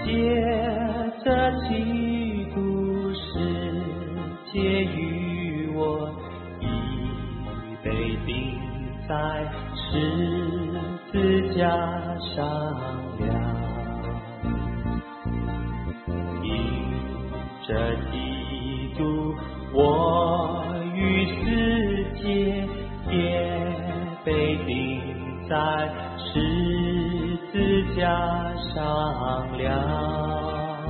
借着基督世界与我已被钉在十字架上了，因着基督我与世界也被钉在十字架上了，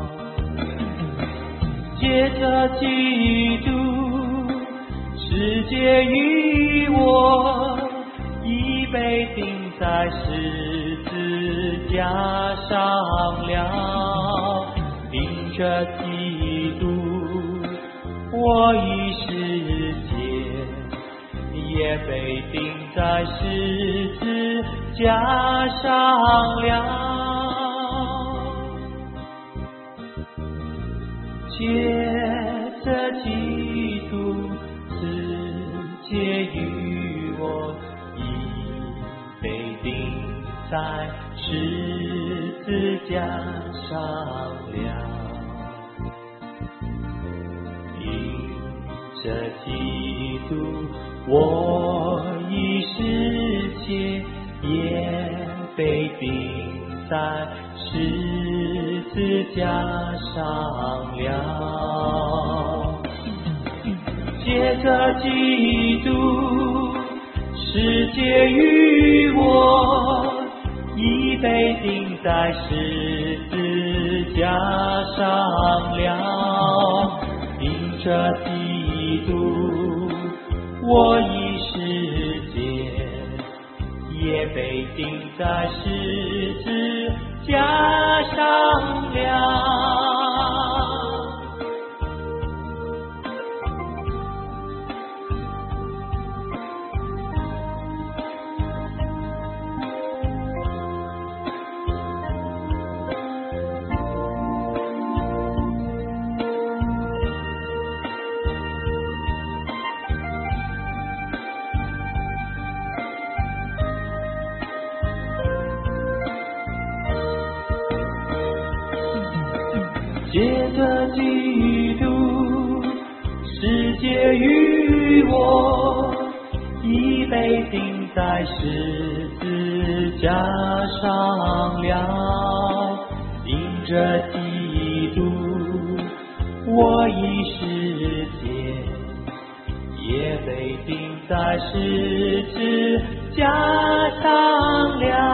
借着基督世界与我已被钉在十字架上了，因着基督我与世界也被钉在十字架上了，借着基督世界与我已被钉在十字架上了，因着基督我与世界也被钉在十字架上了，借着基督世界与我已被钉在十字架上了，因着基督我与世界也被钉在十字架上了。借着基督世界与我已被钉在十字架上了，因着基督我与世界也被钉在十字架上了。